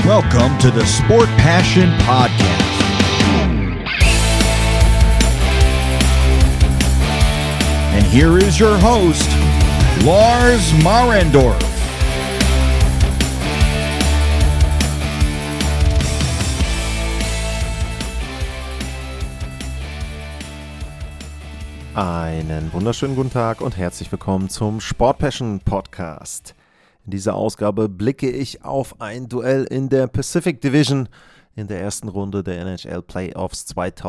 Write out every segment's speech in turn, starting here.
Welcome to the Sport Passion Podcast. And here is your host, Lars Marendorf. Einen wunderschönen guten Tag und herzlich willkommen zum Sport Passion Podcast. In dieser Ausgabe blicke ich auf ein Duell in der Pacific Division in der ersten Runde der NHL Playoffs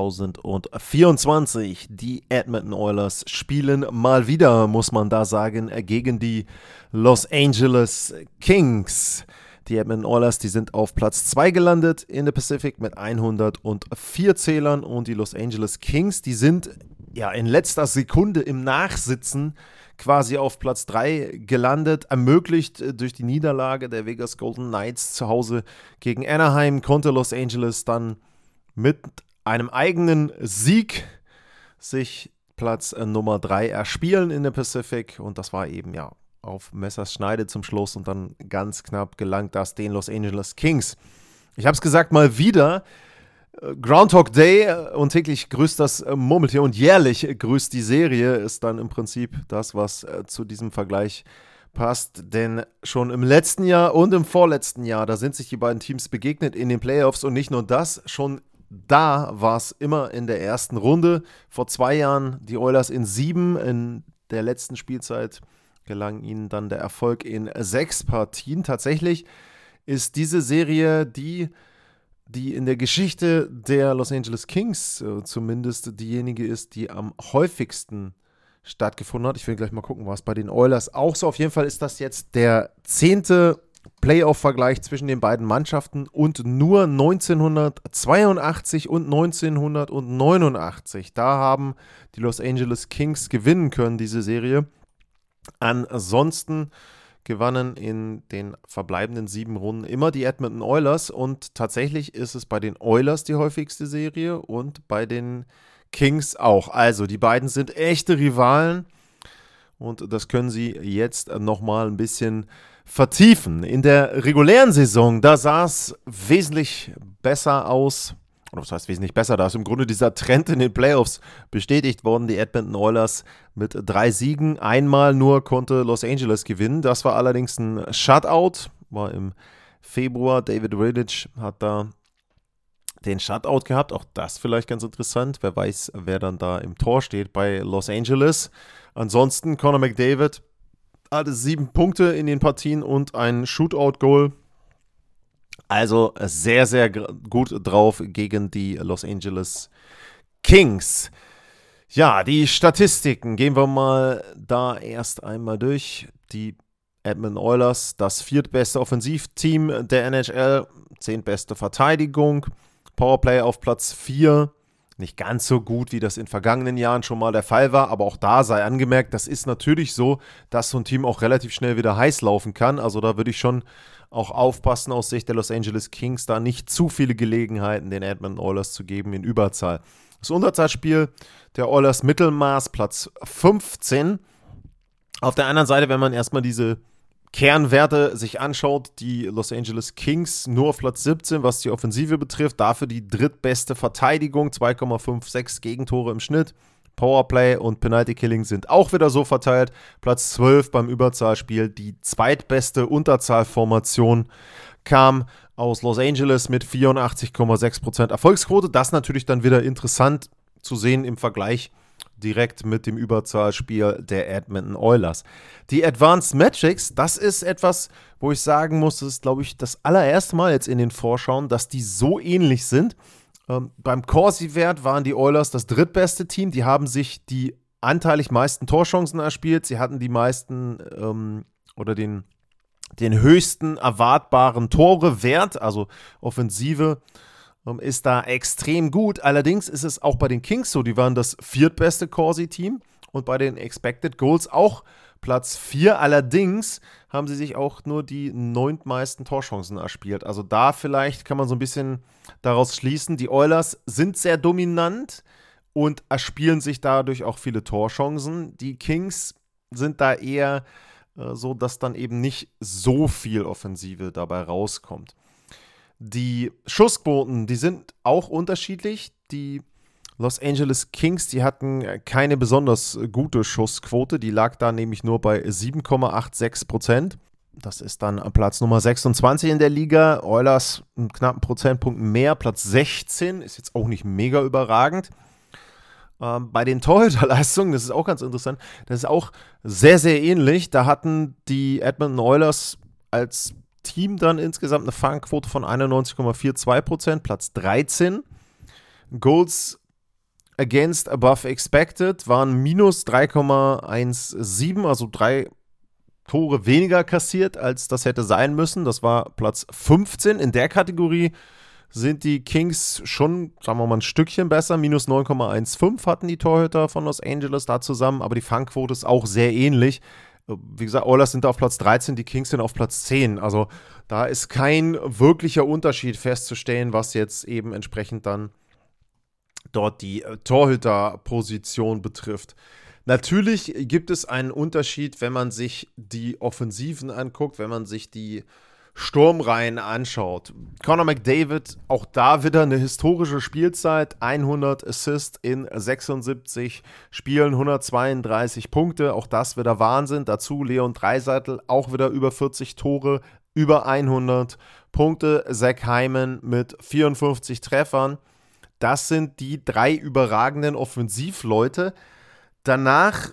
2024. Die Edmonton Oilers spielen mal wieder, muss man da sagen, gegen die Los Angeles Kings. Die Edmonton Oilers, die sind auf Platz 2 gelandet in der Pacific mit 104 Zählern und die Los Angeles Kings, die sind ja in letzter Sekunde im Nachsitzen quasi auf Platz 3 gelandet, ermöglicht durch die Niederlage der Vegas Golden Knights zu Hause gegen Anaheim, konnte Los Angeles dann mit einem eigenen Sieg sich Platz Nummer 3 erspielen in der Pacific und das war eben ja auf Messerschneide zum Schluss und dann ganz knapp gelangt das den Los Angeles Kings. Ich habe es gesagt, mal wieder Groundhog Day und täglich grüßt das Murmeltier und jährlich grüßt die Serie ist dann im Prinzip das, was zu diesem Vergleich passt. Denn schon im letzten Jahr und im vorletzten Jahr, da sind sich die beiden Teams begegnet in den Playoffs und nicht nur das, schon da war es immer in der ersten Runde. Vor 2 Jahren die Oilers in 7, in der letzten Spielzeit gelang ihnen dann der Erfolg in 6 Partien. Tatsächlich ist diese Serie die in der Geschichte der Los Angeles Kings zumindest diejenige ist, die am häufigsten stattgefunden hat. Ich will gleich mal gucken, was bei den Oilers auch so. Auf jeden Fall ist das jetzt der 10. Playoff-Vergleich zwischen den beiden Mannschaften und nur 1982 und 1989. Da haben die Los Angeles Kings gewinnen können, diese Serie. Ansonsten gewannen in den verbleibenden 7 Runden immer die Edmonton Oilers und tatsächlich ist es bei den Oilers die häufigste Serie und bei den Kings auch. Also die beiden sind echte Rivalen und das können sie jetzt nochmal ein bisschen vertiefen. In der regulären Saison, da sah es wesentlich besser aus. Oder was heißt wesentlich besser? Da ist im Grunde dieser Trend in den Playoffs bestätigt worden. Die Edmonton Oilers mit 3 Siegen. Einmal nur konnte Los Angeles gewinnen. Das war allerdings ein Shutout. War im Februar. David Rittich hat da den Shutout gehabt. Auch das vielleicht ganz interessant. Wer weiß, wer dann da im Tor steht bei Los Angeles. Ansonsten Connor McDavid hatte 7 Punkte in den Partien und ein Shootout-Goal. Also sehr, sehr gut drauf gegen die Los Angeles Kings. Ja, die Statistiken gehen wir mal da erst einmal durch. Die Edmonton Oilers, das 4. beste Offensivteam der NHL, 10. beste Verteidigung, Powerplay auf Platz 4. Nicht ganz so gut, wie das in vergangenen Jahren schon mal der Fall war, aber auch da sei angemerkt, das ist natürlich so, dass so ein Team auch relativ schnell wieder heiß laufen kann. Also da würde ich schon auch aufpassen aus Sicht der Los Angeles Kings, da nicht zu viele Gelegenheiten den Edmonton Oilers zu geben in Überzahl. Das Unterzahlspiel der Oilers Mittelmaß, Platz 15. Auf der anderen Seite, wenn man erstmal diese Kernwerte sich anschaut, die Los Angeles Kings nur auf Platz 17, was die Offensive betrifft, dafür die drittbeste Verteidigung, 2,56 Gegentore im Schnitt. Powerplay und Penalty Killing sind auch wieder so verteilt. Platz 12 beim Überzahlspiel. Die zweitbeste Unterzahlformation kam aus Los Angeles mit 84,6% Erfolgsquote. Das natürlich dann wieder interessant zu sehen im Vergleich direkt mit dem Überzahlspiel der Edmonton Oilers. Die Advanced Metrics, das ist etwas, wo ich sagen muss, das ist, glaube ich, das allererste Mal jetzt in den Vorschauen, dass die so ähnlich sind. Beim Corsi-Wert waren die Oilers das drittbeste Team. Die haben sich die anteilig meisten Torchancen erspielt. Sie hatten die meisten oder den höchsten erwartbaren Tore-Wert, also Offensive ist da extrem gut. Allerdings ist es auch bei den Kings so, die waren das 4. beste Corsi-Team und bei den Expected Goals auch Platz 4. Allerdings haben sie sich auch nur die 9. meisten Torchancen erspielt. Also da vielleicht kann man so ein bisschen daraus schließen, die Oilers sind sehr dominant und erspielen sich dadurch auch viele Torchancen. Die Kings sind da eher so, dass dann eben nicht so viel Offensive dabei rauskommt. Die Schussquoten, die sind auch unterschiedlich. Die Los Angeles Kings, die hatten keine besonders gute Schussquote. Die lag da nämlich nur bei 7,86%. Das ist dann Platz Nummer 26 in der Liga. Oilers einen knappen Prozentpunkt mehr, Platz 16, ist jetzt auch nicht mega überragend. Bei den Torhüterleistungen, das ist auch ganz interessant, das ist auch sehr, sehr ähnlich. Da hatten die Edmonton Oilers als Team dann insgesamt eine Fangquote von 91,42%, Platz 13. Goals against above expected waren minus 3,17, also 3 Tore weniger kassiert, als das hätte sein müssen. Das war Platz 15. In der Kategorie sind die Kings schon, sagen wir mal, ein Stückchen besser. Minus 9,15 hatten die Torhüter von Los Angeles da zusammen, aber die Fangquote ist auch sehr ähnlich. Wie gesagt, Oilers sind auf Platz 13, die Kings sind auf Platz 10. Also da ist kein wirklicher Unterschied festzustellen, was jetzt eben entsprechend dann dort die Torhüterposition betrifft. Natürlich gibt es einen Unterschied, wenn man sich die Offensiven anguckt, wenn man sich die Sturmreihen anschaut. Connor McDavid, auch da wieder eine historische Spielzeit, 100 Assists in 76 Spielen, 132 Punkte, auch das wieder Wahnsinn. Dazu Leon Draisaitl, auch wieder über 40 Tore, über 100 Punkte. Zach Hyman mit 54 Treffern. Das sind die 3 überragenden Offensivleute. Danach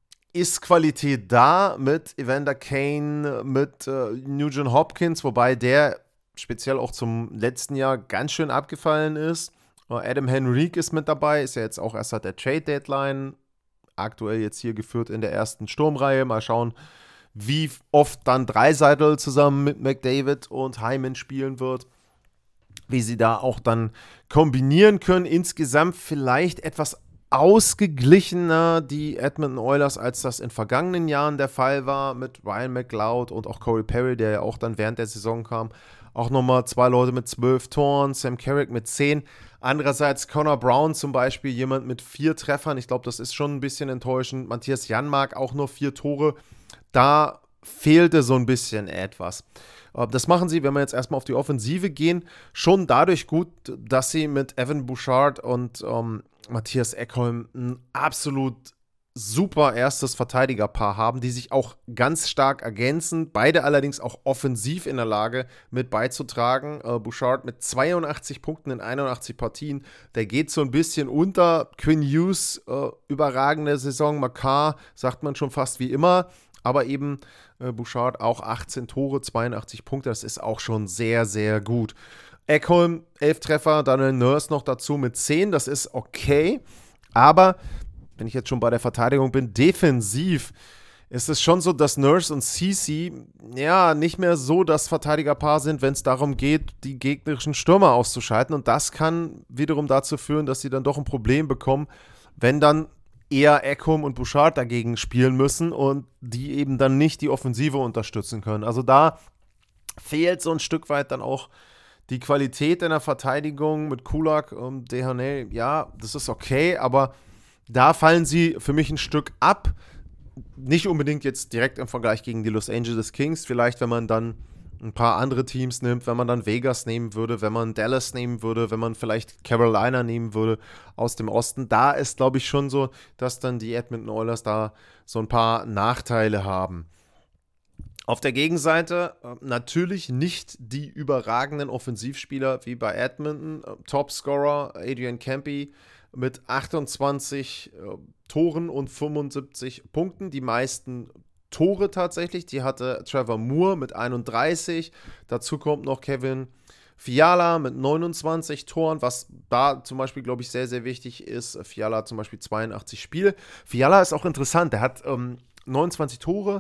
ist Qualität da mit Evander Kane, mit Nugent Hopkins, wobei der speziell auch zum letzten Jahr ganz schön abgefallen ist. Adam Henrique ist mit dabei, ist ja jetzt auch erst seit der Trade-Deadline, aktuell jetzt hier geführt in der ersten Sturmreihe. Mal schauen, wie oft dann Draisaitl zusammen mit McDavid und Hyman spielen wird, wie sie da auch dann kombinieren können. Insgesamt vielleicht etwas ausgeglichener die Edmonton Oilers, als das in vergangenen Jahren der Fall war, mit Ryan McLeod und auch Corey Perry, der ja auch dann während der Saison kam. Auch nochmal 2 Leute mit 12 Toren, Sam Carrick mit 10. Andererseits Connor Brown zum Beispiel, jemand mit 4 Treffern. Ich glaube, das ist schon ein bisschen enttäuschend. Matthias Janmark auch nur 4 Tore. Da fehlte so ein bisschen etwas. Das machen sie, wenn wir jetzt erstmal auf die Offensive gehen, schon dadurch gut, dass sie mit Evan Bouchard und Mattias Ekholm ein absolut super erstes Verteidigerpaar haben, die sich auch ganz stark ergänzen. Beide allerdings auch offensiv in der Lage mit beizutragen. Bouchard mit 82 Punkten in 81 Partien, der geht so ein bisschen unter. Quinn Hughes, überragende Saison. Makar sagt man schon fast wie immer. Aber eben Bouchard auch 18 Tore, 82 Punkte, das ist auch schon sehr, sehr gut. Ekholm, 11 Treffer, Daniel Nurse noch dazu mit 10, das ist okay. Aber, wenn ich jetzt schon bei der Verteidigung bin, defensiv ist es schon so, dass Nurse und Ceci ja nicht mehr so das Verteidigerpaar sind, wenn es darum geht, die gegnerischen Stürmer auszuschalten. Und das kann wiederum dazu führen, dass sie dann doch ein Problem bekommen, wenn dann eher Ekholm und Bouchard dagegen spielen müssen und die eben dann nicht die Offensive unterstützen können. Also da fehlt so ein Stück weit dann auch die Qualität in der Verteidigung mit Kulak und Desharnais. Ja, das ist okay, aber da fallen sie für mich ein Stück ab. Nicht unbedingt jetzt direkt im Vergleich gegen die Los Angeles Kings. Vielleicht, wenn man dann ein paar andere Teams nimmt, wenn man dann Vegas nehmen würde, wenn man Dallas nehmen würde, wenn man vielleicht Carolina nehmen würde aus dem Osten. Da ist, glaube ich, schon so, dass dann die Edmonton Oilers da so ein paar Nachteile haben. Auf der Gegenseite natürlich nicht die überragenden Offensivspieler wie bei Edmonton. Topscorer Adrian Kempe mit 28 Toren und 75 Punkten. Die meisten Tore tatsächlich, die hatte Trevor Moore mit 31. Dazu kommt noch Kevin Fiala mit 29 Toren, was da zum Beispiel, glaube ich, sehr, sehr wichtig ist. Fiala hat zum Beispiel 82 Spiele. Fiala ist auch interessant, der hat 29 Tore,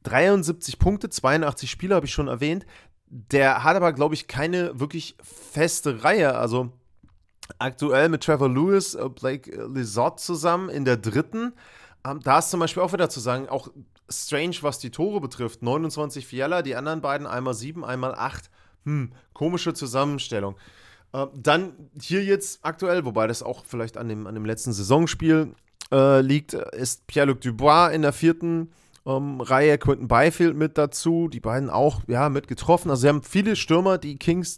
73 Punkte, 82 Spiele, habe ich schon erwähnt. Der hat aber, glaube ich, keine wirklich feste Reihe. Also aktuell mit Trevor Lewis, Blake Lizotte zusammen in der 3. Da ist zum Beispiel auch wieder zu sagen, auch strange, was die Tore betrifft. 29 Fiala, die anderen beiden einmal 7, einmal 8. Komische Zusammenstellung. Dann hier jetzt aktuell, wobei das auch vielleicht an dem letzten Saisonspiel liegt, ist Pierre-Luc Dubois in der 4. Reihe, Quinton Byfield mit dazu, die beiden auch mit getroffen. Also sie haben viele Stürmer, die Kings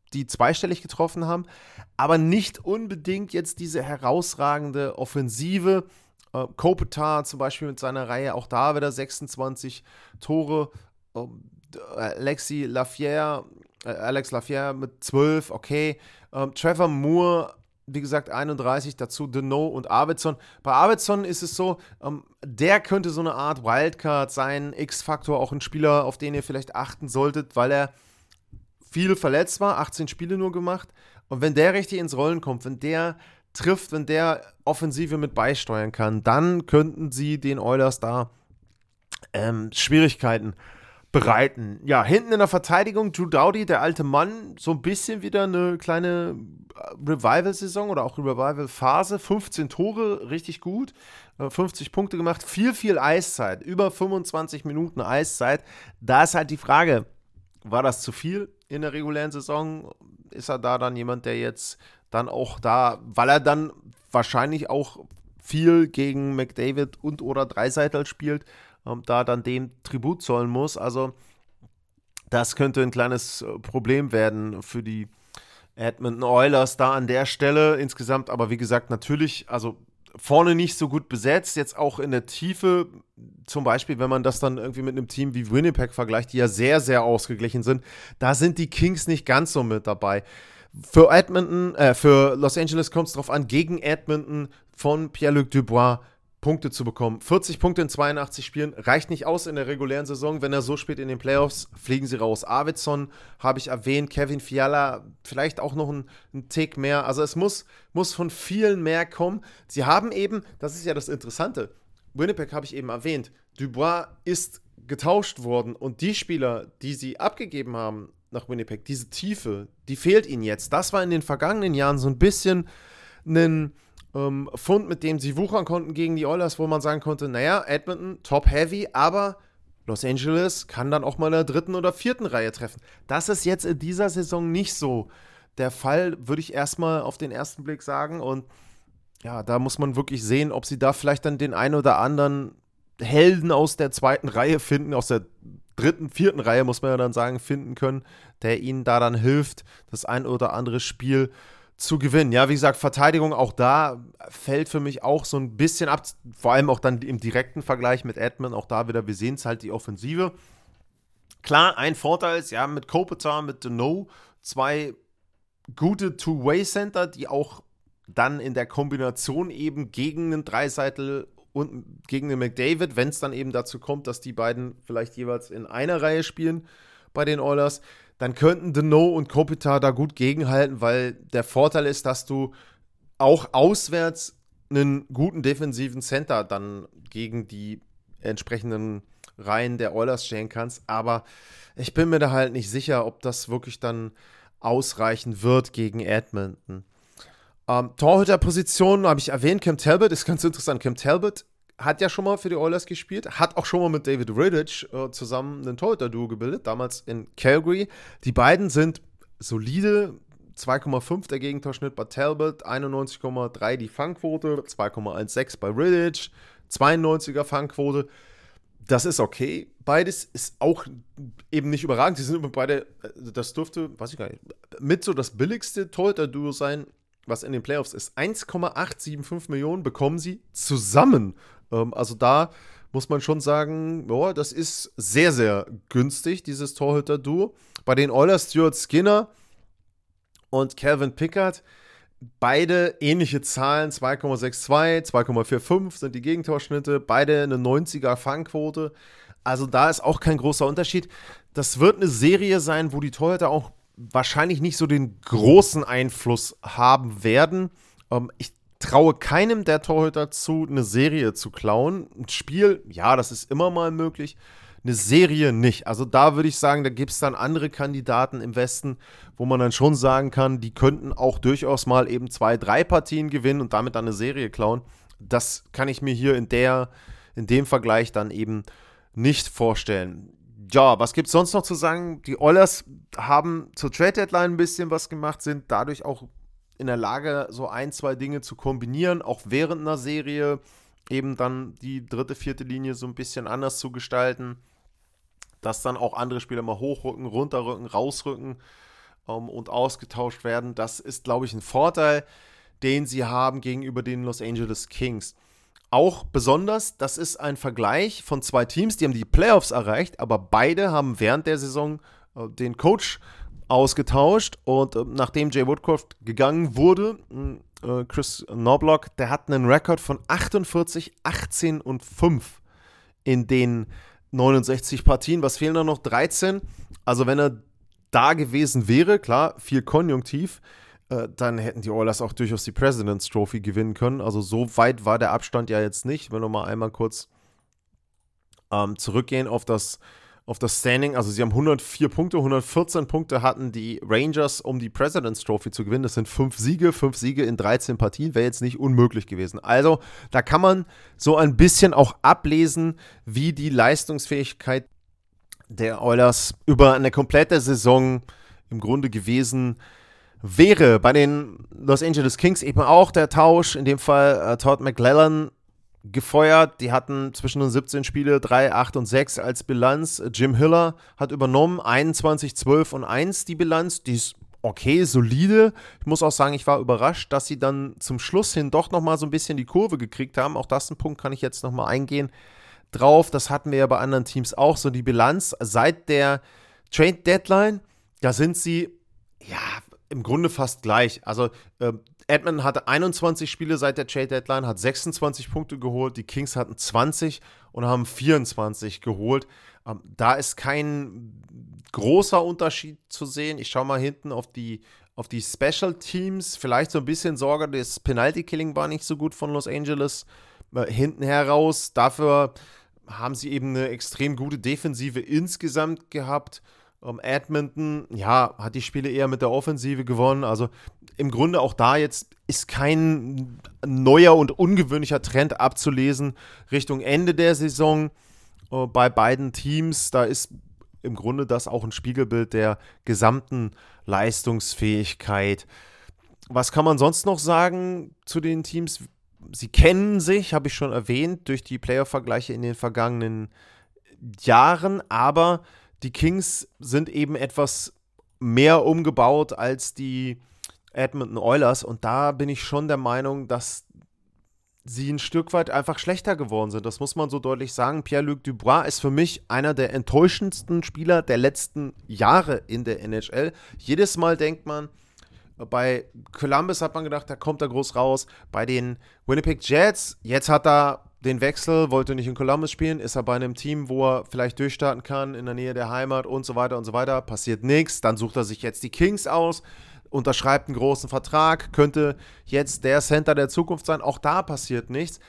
die zweistellig getroffen haben, aber nicht unbedingt jetzt diese herausragende Offensive. Kopitar zum Beispiel mit seiner Reihe, auch da wieder 26 Tore. Alex Lafleur mit 12, okay. Trevor Moore, wie gesagt, 31, dazu Deneau und Arvidsson. Bei Arvidsson ist es so, der könnte so eine Art Wildcard sein, X-Faktor, auch ein Spieler, auf den ihr vielleicht achten solltet, weil er viel verletzt war, 18 Spiele nur gemacht. Und wenn der richtig ins Rollen kommt, wenn der trifft, wenn der Offensive mit beisteuern kann, dann könnten sie den Oilers da Schwierigkeiten bereiten. Ja, hinten in der Verteidigung Drew Doughty, der alte Mann, so ein bisschen wieder eine kleine Revival-Saison oder auch Revival-Phase. 15 Tore, richtig gut. 50 Punkte gemacht, viel Eiszeit. Über 25 Minuten Eiszeit. Da ist halt die Frage, war das zu viel in der regulären Saison? Ist er da dann jemand, der jetzt dann auch da, weil er dann wahrscheinlich auch viel gegen McDavid und oder Draisaitl spielt, da dann dem Tribut zollen muss. Also das könnte ein kleines Problem werden für die Edmonton Oilers da an der Stelle insgesamt. Aber wie gesagt, natürlich, also vorne nicht so gut besetzt, jetzt auch in der Tiefe, zum Beispiel, wenn man das dann irgendwie mit einem Team wie Winnipeg vergleicht, die ja sehr, sehr ausgeglichen sind, da sind die Kings nicht ganz so mit dabei. Für Los Angeles kommt es darauf an, gegen Edmonton von Pierre-Luc Dubois Punkte zu bekommen. 40 Punkte in 82 Spielen reicht nicht aus in der regulären Saison. Wenn er so spielt in den Playoffs, fliegen sie raus. Arvidsson habe ich erwähnt, Kevin Fiala, vielleicht auch noch ein Tick mehr. Also es muss von vielen mehr kommen. Sie haben eben, das ist ja das Interessante, Winnipeg habe ich eben erwähnt, Dubois ist getauscht worden und die Spieler, die sie abgegeben haben nach Winnipeg, diese Tiefe, die fehlt ihnen jetzt. Das war in den vergangenen Jahren so ein bisschen ein Fund, mit dem sie wuchern konnten gegen die Oilers, wo man sagen konnte, naja, Edmonton, top-heavy, aber Los Angeles kann dann auch mal in der 3. oder 4. Reihe treffen. Das ist jetzt in dieser Saison nicht so der Fall, würde ich erstmal auf den ersten Blick sagen. Und ja, da muss man wirklich sehen, ob sie da vielleicht dann den einen oder anderen Helden aus der 2. Reihe finden, aus der 3., 4. Reihe, muss man ja dann sagen, finden können, der ihnen da dann hilft, das ein oder andere Spiel zu gewinnen. Ja, wie gesagt, Verteidigung auch da fällt für mich auch so ein bisschen ab, vor allem auch dann im direkten Vergleich mit Edmonton, auch da wieder, wir sehen es halt, die Offensive. Klar, ein Vorteil ist, ja, mit Kopitar, mit Deneau, 2 gute Two-Way-Center, die auch dann in der Kombination eben gegen einen Draisaitl und gegen den McDavid, wenn es dann eben dazu kommt, dass die beiden vielleicht jeweils in einer Reihe spielen bei den Oilers, dann könnten Deneau und Kopitar da gut gegenhalten, weil der Vorteil ist, dass du auch auswärts einen guten defensiven Center dann gegen die entsprechenden Reihen der Oilers stellen kannst. Aber ich bin mir da halt nicht sicher, ob das wirklich dann ausreichen wird gegen Edmonton. Torhüterposition habe ich erwähnt, Cam Talbot ist ganz interessant. Cam Talbot hat ja schon mal für die Oilers gespielt, hat auch schon mal mit David Rittich zusammen ein Torhüter-Duo gebildet, damals in Calgary. Die beiden sind solide, 2,5 der Gegentorschnitt bei Talbot, 91,3 die Fangquote, 2,16 bei Rittich, 92er Fangquote. Das ist okay. Beides ist auch eben nicht überragend. Sie sind immer beide, das dürfte, weiß ich gar nicht, mit so das billigste Torhüter-Duo sein, was in den Playoffs ist. 1,875 Millionen bekommen sie zusammen. Also da muss man schon sagen, ja, das ist sehr, sehr günstig, dieses Torhüter-Duo. Bei den Oilers Stuart Skinner und Calvin Pickard, beide ähnliche Zahlen, 2,62, 2,45 sind die Gegentorschnitte, beide eine 90er Fangquote. Also da ist auch kein großer Unterschied. Das wird eine Serie sein, wo die Torhüter auch wahrscheinlich nicht so den großen Einfluss haben werden. Ich traue keinem der Torhüter zu, eine Serie zu klauen. Ein Spiel, ja, das ist immer mal möglich. Eine Serie nicht. Also da würde ich sagen, da gibt es dann andere Kandidaten im Westen, wo man dann schon sagen kann, die könnten auch durchaus mal eben 2, 3 Partien gewinnen und damit dann eine Serie klauen. Das kann ich mir hier in dem Vergleich dann eben nicht vorstellen. Ja, was gibt es sonst noch zu sagen? Die Oilers haben zur Trade-Deadline ein bisschen was gemacht, sind dadurch auch in der Lage, so 1, 2 Dinge zu kombinieren, auch während einer Serie eben dann die 3., 4. Linie so ein bisschen anders zu gestalten, dass dann auch andere Spieler mal hochrücken, runterrücken, rausrücken und ausgetauscht werden. Das ist, glaube ich, ein Vorteil, den sie haben gegenüber den Los Angeles Kings. Auch besonders, das ist ein Vergleich von zwei Teams, die haben die Playoffs erreicht, aber beide haben während der Saison den Coach ausgetauscht und nachdem Jay Woodcroft gegangen wurde, Chris Knobloch, der hat einen Rekord von 48, 18 und 5 in den 69 Partien. Was fehlen da noch? 13. Also wenn er da gewesen wäre, klar, viel Konjunktiv, dann hätten die Oilers auch durchaus die President's Trophy gewinnen können. Also so weit war der Abstand ja jetzt nicht. Wenn wir mal einmal kurz zurückgehen auf das Standing. Also sie haben 104 Punkte, 114 Punkte hatten die Rangers, um die President's Trophy zu gewinnen. Das sind 5 Siege in 13 Partien. Wäre jetzt nicht unmöglich gewesen. Also da kann man so ein bisschen auch ablesen, wie die Leistungsfähigkeit der Oilers über eine komplette Saison im Grunde gewesen wäre. Bei den Los Angeles Kings eben auch der Tausch, in dem Fall Todd McLellan gefeuert. Die hatten zwischen den 17 Spiele 3, 8 und 6 als Bilanz. Jim Hiller hat übernommen, 21, 12 und 1 die Bilanz. Die ist okay, solide. Ich muss auch sagen, ich war überrascht, dass sie dann zum Schluss hin doch nochmal so ein bisschen die Kurve gekriegt haben. Auch das ein Punkt, kann ich jetzt nochmal eingehen drauf. Das hatten wir ja bei anderen Teams auch. So die Bilanz seit der Trade Deadline, da sind sie, ja, im Grunde fast gleich. Also Edmonton hatte 21 Spiele seit der Trade Deadline, hat 26 Punkte geholt. Die Kings hatten 20 und haben 24 geholt. Da ist kein großer Unterschied zu sehen. Ich schaue mal hinten auf die Special Teams. Vielleicht so ein bisschen Sorge, das Penalty Killing war nicht so gut von Los Angeles hinten heraus. Dafür haben sie eben eine extrem gute Defensive insgesamt gehabt. Edmonton, ja, hat die Spiele eher mit der Offensive gewonnen. Also im Grunde auch da jetzt ist kein neuer und ungewöhnlicher Trend abzulesen Richtung Ende der Saison bei beiden Teams. Da ist im Grunde das auch ein Spiegelbild der gesamten Leistungsfähigkeit. Was kann man sonst noch sagen zu den Teams? Sie kennen sich, habe ich schon erwähnt, durch die Playoff-Vergleiche in den vergangenen Jahren, aber die Kings sind eben etwas mehr umgebaut als die Edmonton Oilers und da bin ich schon der Meinung, dass sie ein Stück weit einfach schlechter geworden sind. Das muss man so deutlich sagen. Pierre-Luc Dubois ist für mich einer der enttäuschendsten Spieler der letzten Jahre in der NHL. Jedes Mal denkt man, bei Columbus hat man gedacht, da kommt er groß raus. Bei den Winnipeg Jets, jetzt hat er den Wechsel, wollte nicht in Columbus spielen, ist er bei einem Team, wo er vielleicht durchstarten kann, in der Nähe der Heimat und so weiter und so weiter. Passiert nichts. Dann sucht er sich jetzt die Kings aus, unterschreibt einen großen Vertrag, könnte jetzt der Center der Zukunft sein. Auch da passiert nichts.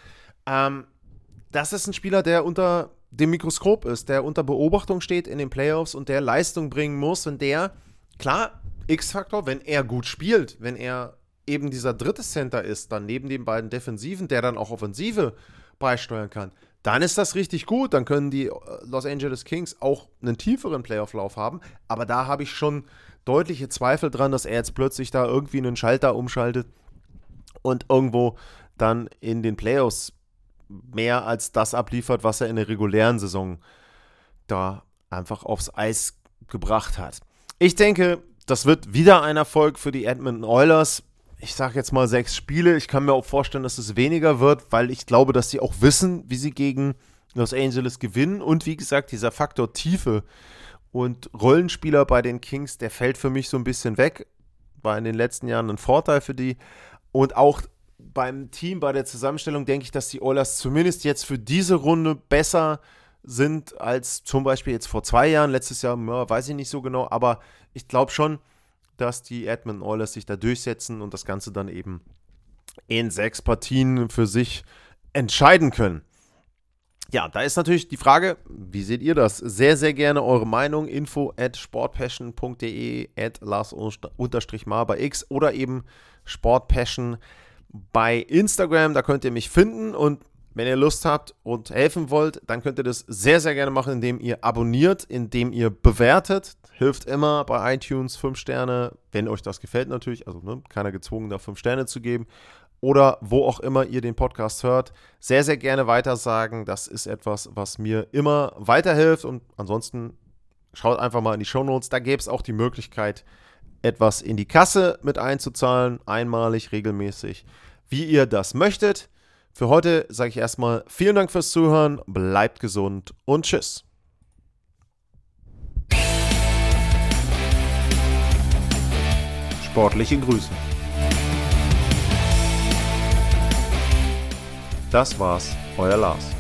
Das ist ein Spieler, der unter dem Mikroskop ist, der unter Beobachtung steht in den Playoffs und der Leistung bringen muss. Und der, klar, X-Faktor, wenn er gut spielt, wenn er eben dieser dritte Center ist, dann neben den beiden Defensiven, der dann auch Offensive beisteuern kann, dann ist das richtig gut. Dann können die Los Angeles Kings auch einen tieferen Playoff-Lauf haben. Aber da habe ich schon deutliche Zweifel dran, dass er jetzt plötzlich da irgendwie einen Schalter umschaltet und irgendwo dann in den Playoffs mehr als das abliefert, was er in der regulären Saison da einfach aufs Eis gebracht hat. Ich denke, das wird wieder ein Erfolg für die Edmonton Oilers. Ich sage jetzt mal 6 Spiele. Ich kann mir auch vorstellen, dass es weniger wird, weil ich glaube, dass sie auch wissen, wie sie gegen Los Angeles gewinnen. Und wie gesagt, dieser Faktor Tiefe und Rollenspieler bei den Kings, der fällt für mich so ein bisschen weg. War in den letzten Jahren ein Vorteil für die. Und auch beim Team, bei der Zusammenstellung, denke ich, dass die Oilers zumindest jetzt für diese Runde besser sind als zum Beispiel jetzt vor 2 Jahren. Letztes Jahr, weiß ich nicht so genau, aber ich glaube schon, dass die Edmonton Oilers sich da durchsetzen und das Ganze dann eben in 6 Partien für sich entscheiden können. Ja, da ist natürlich die Frage, wie seht ihr das? Sehr, sehr gerne eure Meinung. info@sportpassion.de, @Lars_Mar bei X oder eben Sportpassion bei Instagram. Da könnt ihr mich finden und wenn ihr Lust habt und helfen wollt, dann könnt ihr das sehr, sehr gerne machen, indem ihr abonniert, indem ihr bewertet. Hilft immer bei iTunes 5 Sterne, wenn euch das gefällt natürlich. Also keiner gezwungen, da 5 Sterne zu geben. Oder wo auch immer ihr den Podcast hört. Sehr, sehr gerne weitersagen. Das ist etwas, was mir immer weiterhilft. Und ansonsten schaut einfach mal in die Shownotes. Da gäbe es auch die Möglichkeit, etwas in die Kasse mit einzuzahlen, einmalig, regelmäßig, wie ihr das möchtet. Für heute sage ich erstmal vielen Dank fürs Zuhören, bleibt gesund und tschüss. Sportliche Grüße. Das war's, euer Lars.